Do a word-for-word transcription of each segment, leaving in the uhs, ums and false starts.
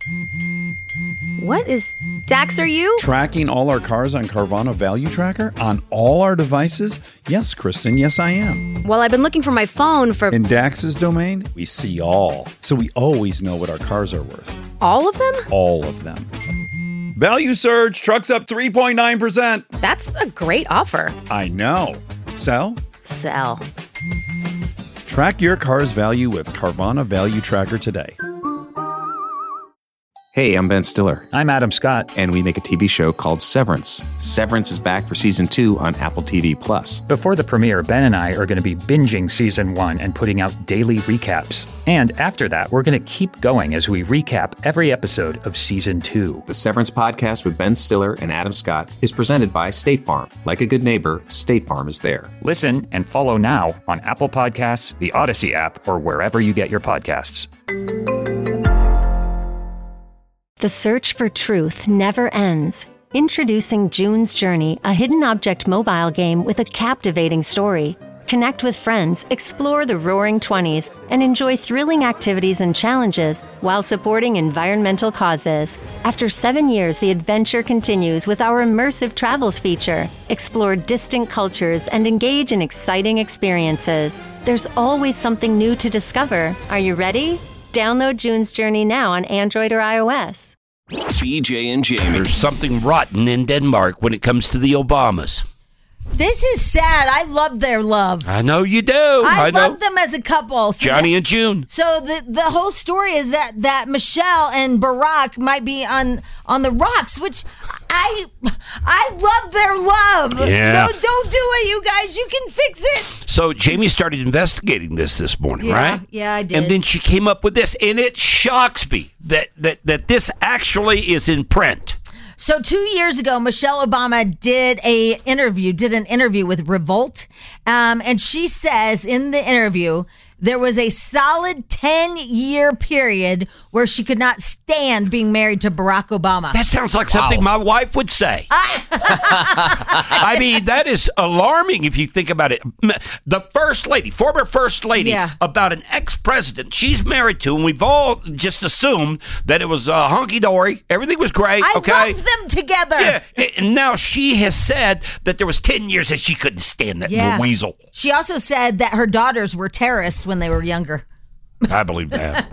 What is... Dax, are you? Tracking all our cars on Carvana Value Tracker on all our devices? Yes, Kristen, yes, I am. Well, I've been looking for my phone for... In Dax's domain, we see all. So we always know what our cars are worth. All of them? All of them. Value surge, trucks up three point nine percent. That's a great offer. I know. Sell? Sell. Track your car's value with Carvana Value Tracker today. Hey, I'm Ben Stiller. I'm Adam Scott. And we make a T V show called Severance. Severance is back for season two on Apple T V Plus. Before the premiere, Ben and I are going to be binging season one and putting out daily recaps. And after that, we're going to keep going as we recap every episode of season two. The Severance podcast with Ben Stiller and Adam Scott is presented by State Farm. Like a good neighbor, State Farm is there. Listen and follow now on Apple Podcasts, the Odyssey app, or wherever you get your podcasts. The search for truth never ends. Introducing June's Journey, a hidden object mobile game with a captivating story. Connect with friends, explore the roaring twenties, and enjoy thrilling activities and challenges while supporting environmental causes. After seven years, the adventure continues with our immersive travels feature. Explore distant cultures and engage in exciting experiences. There's always something new to discover. Are you ready? Download June's Journey now on Android or iOS. B J and Jamie. There's something rotten in Denmark when it comes to the Obamas. This is sad. I love their love. I know you do. I, I love know. them as a couple. So Johnny that, and June. So the the whole story is that that Michelle and Barack might be on on the rocks, which I I love their love. Yeah. No, don't do it, you guys. You can fix it. So Jamie started investigating this this morning, Yeah, right? yeah, I did. And then she came up with this, and it shocks me that that that this actually is in print. So two years ago, Michelle Obama did a interview, did an interview with Revolt, um, and she says in the interview there was a solid ten-year period where she could not stand being married to Barack Obama. That sounds like something Wow. my wife would say. I mean, that is alarming if you think about it. The first lady, former first lady, Yeah. about an ex-president she's married to, and we've all just assumed that it was uh, honky-dory. Everything was great, I okay? love them together. Yeah, and now she has said that there was ten years that she couldn't stand that Yeah. weasel. She also said that her daughters were terrorists when they were younger. I believe that.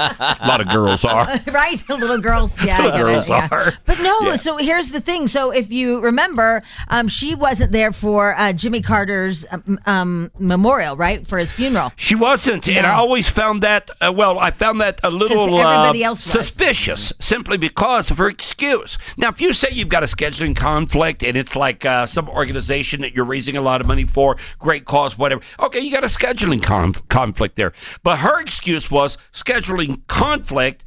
A lot of girls are. Right? Little girls. Yeah, I get Girls it. Yeah. are. But no, Yeah. so here's the thing. So if you remember, um, she wasn't there for uh, Jimmy Carter's um, um, memorial, right? For his funeral. She wasn't, and No. I always found that, uh, well, I found that a little everybody uh, else was. suspicious, simply because of her excuse. Now, if you say you've got a scheduling conflict, and it's like uh, some organization that you're raising a lot of money for, great cause, whatever, okay, you got a scheduling conf- conflict there. But her excuse was scheduling conflict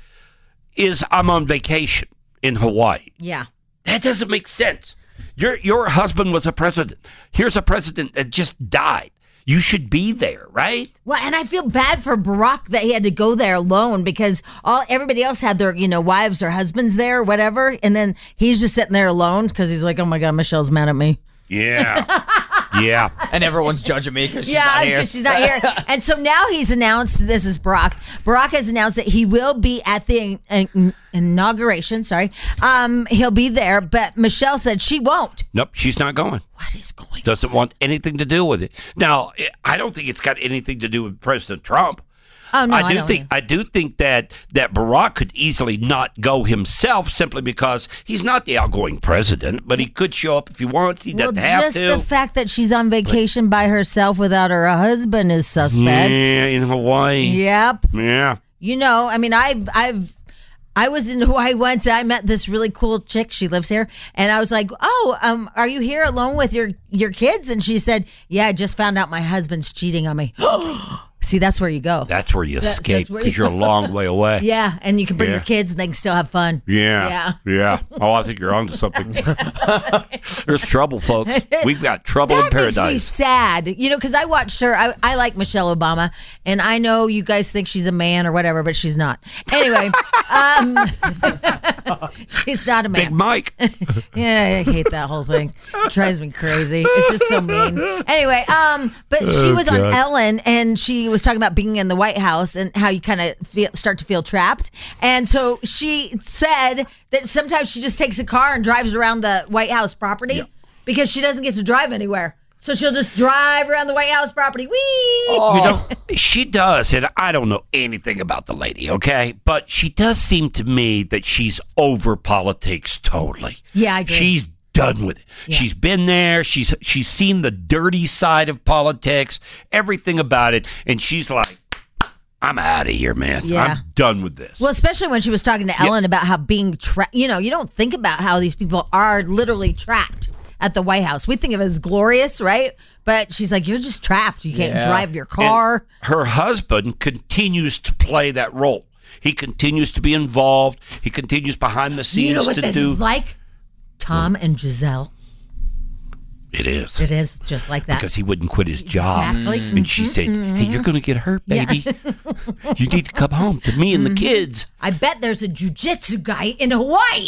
is I'm on vacation in Hawaii. Yeah. That doesn't make sense. Your your husband was a president. Here's a president that just died. You should be there, right? Well, and I feel bad for Barack that he had to go there alone because all everybody else had their, you know, wives or husbands there or whatever. And then he's just sitting there alone because he's like, oh my God, Michelle's mad at me. Yeah. Yeah. And everyone's judging me because she's yeah, not here. because she's not here. And so now he's announced, this is Barack. Barack has announced that he will be at the in- inauguration. Sorry. Um, he'll be there, but Michelle said she won't. Nope, she's not going. What is going Doesn't want anything to do with it. Now, I don't think it's got anything to do with President Trump. Oh, no, I, I do don't think know. I do think that that Barack could easily not go himself simply because he's not the outgoing president, but he could show up if he wants. He Well, doesn't have just to. the fact that she's on vacation by herself without her husband is suspect. Yeah, in Hawaii. Yep. Yeah. You know, I mean, I've, I've, I was in Hawaii once. And I met this really cool chick. She lives here, and I was like, "Oh, um, are you here alone with your your kids?" And she said, "Yeah, I just found out my husband's cheating on me." See, that's where you go. That's where you That's- escape that's where because you you're a long way away. Yeah, and you can bring Yeah. your kids, and they can still have fun. Yeah. Yeah. Yeah. Oh, I think you're onto something. There's trouble, folks. We've got trouble That in makes me paradise. sad, you know, because I watched her. I, I like Michelle Obama, and I know you guys think she's a man or whatever, but she's not. Anyway, um, She's not a man. Big Mike. Yeah, I hate that whole thing. It drives me crazy. It's just so mean. Anyway, um, but she was on Ellen, and she was talking about being in the White House and how you kind of feel start to feel trapped. And so she said that sometimes she just takes a car and drives around the White House property yeah. because she doesn't get to drive anywhere. So she'll just drive around the White House property. Whee! Oh. You know, she does, and I don't know anything about the lady, okay? But she does seem to me that she's over politics totally. Yeah, I agree. She's done with it. Yeah. She's been there. She's she's seen the dirty side of politics, everything about it, and she's like, I'm out of here, man. Yeah. I'm done with this. Well, especially when she was talking to Ellen yeah. about how being trapped, you know, you don't think about how these people are literally trapped at the White House. We think of it as glorious, right? But she's like, you're just trapped. You can't yeah. drive your car. And her husband continues to play that role. He continues to be involved. He continues behind the scenes you know what to this do. Is like Tom what? and Giselle. It is. It is just like that. Because he wouldn't quit his job. Exactly. Mm-hmm. And she said, hey, you're going to get hurt, baby. Yeah. You need to come home to me and mm-hmm. the kids. I bet there's a jiu-jitsu guy in Hawaii.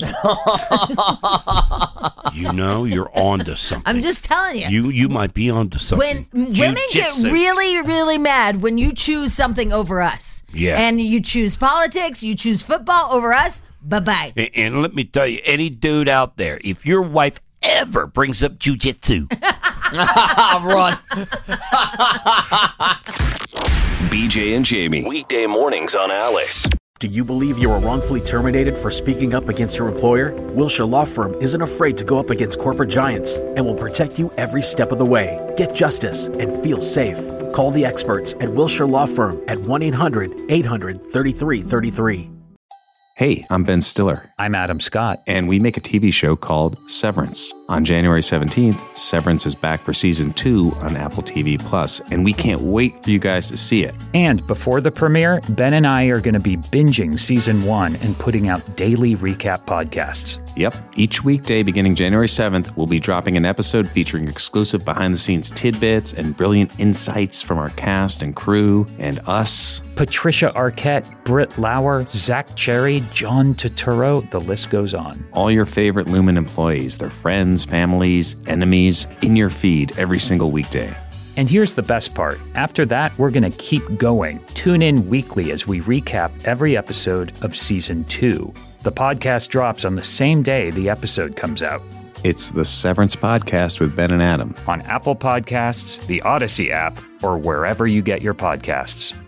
You know, you're on to something. I'm just telling you. You you might be on to something. When women get really, really mad when you choose something over us. Yeah. And you choose politics, you choose football over us, bye-bye. And, and let me tell you, any dude out there, if your wife ever brings up jiu-jitsu, run. B J and Jamie, weekday mornings on Alice. Do you believe you were wrongfully terminated for speaking up against your employer? Wilshire Law Firm isn't afraid to go up against corporate giants and will protect you every step of the way. Get justice and feel safe. Call the experts at Wilshire Law Firm at one eight hundred eight hundred thirty-three thirty-three. Hey, I'm Ben Stiller. I'm Adam Scott. And we make a T V show called Severance. On January seventeenth, Severance is back for season two on Apple T V Plus, and we can't wait for you guys to see it. And before the premiere, Ben and I are going to be binging season one and putting out daily recap podcasts. Yep. Each weekday beginning January seventh, we'll be dropping an episode featuring exclusive behind-the-scenes tidbits and brilliant insights from our cast and crew and us. Patricia Arquette, Britt Lauer, Zach Cherry, John Turturro, the list goes on. All your favorite Lumen employees, their friends, families, enemies, in your feed every single weekday. And here's the best part. After that, we're going to keep going. Tune in weekly as we recap every episode of season two. The podcast drops on the same day the episode comes out. It's the Severance Podcast with Ben and Adam. On Apple Podcasts, the Odyssey app, or wherever you get your podcasts.